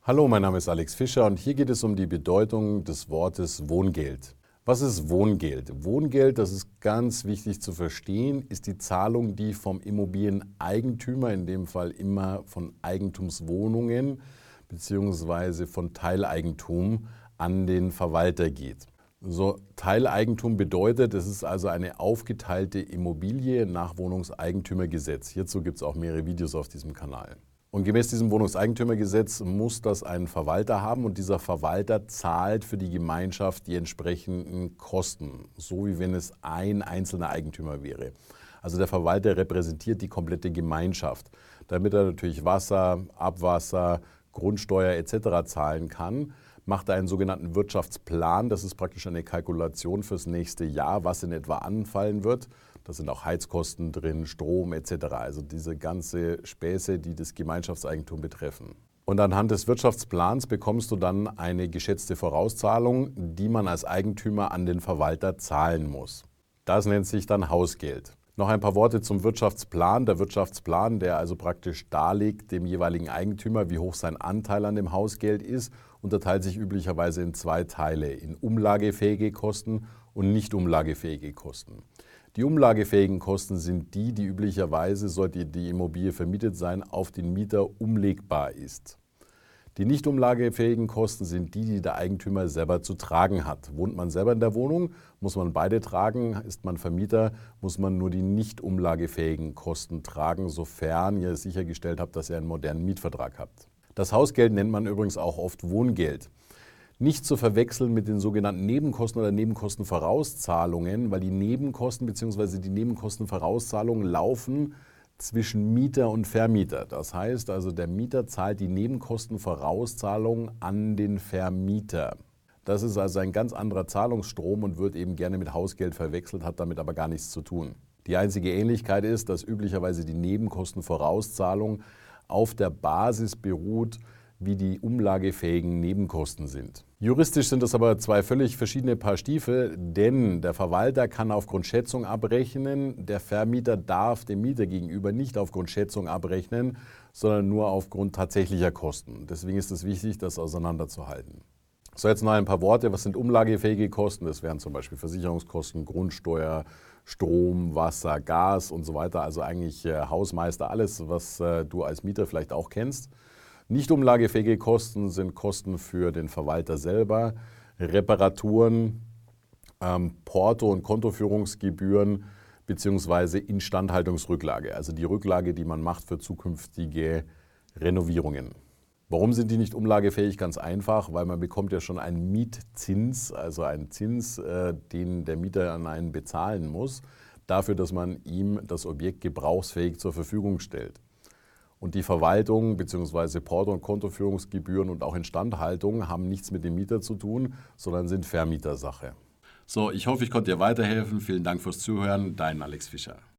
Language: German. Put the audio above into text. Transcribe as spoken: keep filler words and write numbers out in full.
Hallo, mein Name ist Alex Fischer und hier geht es um die Bedeutung des Wortes Wohngeld. Was ist Wohngeld? Wohngeld, das ist ganz wichtig zu verstehen, ist die Zahlung, die vom Immobilieneigentümer, in dem Fall immer von Eigentumswohnungen bzw. von Teileigentum, an den Verwalter geht. So, Teileigentum bedeutet, es ist also eine aufgeteilte Immobilie nach Wohnungseigentümergesetz. Hierzu gibt es auch mehrere Videos auf diesem Kanal. Und gemäß diesem Wohnungseigentümergesetz muss das einen Verwalter haben und dieser Verwalter zahlt für die Gemeinschaft die entsprechenden Kosten, so wie wenn es ein einzelner Eigentümer wäre. Also der Verwalter repräsentiert die komplette Gemeinschaft, damit er natürlich Wasser, Abwasser, Grundsteuer et cetera zahlen kann, macht er einen sogenannten Wirtschaftsplan. Das ist praktisch eine Kalkulation fürs nächste Jahr, was in etwa anfallen wird. Da sind auch Heizkosten drin, Strom et cetera. Also diese ganze Späße, die das Gemeinschaftseigentum betreffen. Und anhand des Wirtschaftsplans bekommst du dann eine geschätzte Vorauszahlung, die man als Eigentümer an den Verwalter zahlen muss. Das nennt sich dann Hausgeld. Noch ein paar Worte zum Wirtschaftsplan. Der Wirtschaftsplan, der also praktisch darlegt dem jeweiligen Eigentümer, wie hoch sein Anteil an dem Hausgeld ist, unterteilt sich üblicherweise in zwei Teile, in umlagefähige Kosten und nicht umlagefähige Kosten. Die umlagefähigen Kosten sind die, die üblicherweise, sollte die Immobilie vermietet sein, auf den Mieter umlegbar ist. Die nicht umlagefähigen Kosten sind die, die der Eigentümer selber zu tragen hat. Wohnt man selber in der Wohnung, muss man beide tragen. Ist man Vermieter, muss man nur die nicht umlagefähigen Kosten tragen, sofern ihr sichergestellt habt, dass ihr einen modernen Mietvertrag habt. Das Hausgeld nennt man übrigens auch oft Wohngeld. Nicht zu verwechseln mit den sogenannten Nebenkosten oder Nebenkostenvorauszahlungen, weil die Nebenkosten bzw. die Nebenkostenvorauszahlungen laufen zwischen Mieter und Vermieter. Das heißt also, der Mieter zahlt die Nebenkostenvorauszahlung an den Vermieter. Das ist also ein ganz anderer Zahlungsstrom und wird eben gerne mit Hausgeld verwechselt, hat damit aber gar nichts zu tun. Die einzige Ähnlichkeit ist, dass üblicherweise die Nebenkostenvorauszahlung auf der Basis beruht, wie die umlagefähigen Nebenkosten sind. Juristisch sind das aber zwei völlig verschiedene Paar Stiefel, denn der Verwalter kann aufgrund Schätzung abrechnen, der Vermieter darf dem Mieter gegenüber nicht aufgrund Schätzung abrechnen, sondern nur aufgrund tatsächlicher Kosten. Deswegen ist es wichtig, das auseinanderzuhalten. So, jetzt noch ein paar Worte. Was sind umlagefähige Kosten? Das wären zum Beispiel Versicherungskosten, Grundsteuer, Strom, Wasser, Gas und so weiter. Also eigentlich äh, Hausmeister, alles, was äh, du als Mieter vielleicht auch kennst. Nicht umlagefähige Kosten sind Kosten für den Verwalter selber, Reparaturen, ähm, Porto- und Kontoführungsgebühren bzw. Instandhaltungsrücklage, also die Rücklage, die man macht für zukünftige Renovierungen. Warum sind die nicht umlagefähig? Ganz einfach, weil man bekommt ja schon einen Mietzins, also einen Zins, äh, den der Mieter an einen bezahlen muss, dafür, dass man ihm das Objekt gebrauchsfähig zur Verfügung stellt. Und die Verwaltung bzw. Porto- und Kontoführungsgebühren und auch Instandhaltung haben nichts mit dem Mieter zu tun, sondern sind Vermietersache. So, ich hoffe, ich konnte dir weiterhelfen. Vielen Dank fürs Zuhören. Dein Alex Fischer.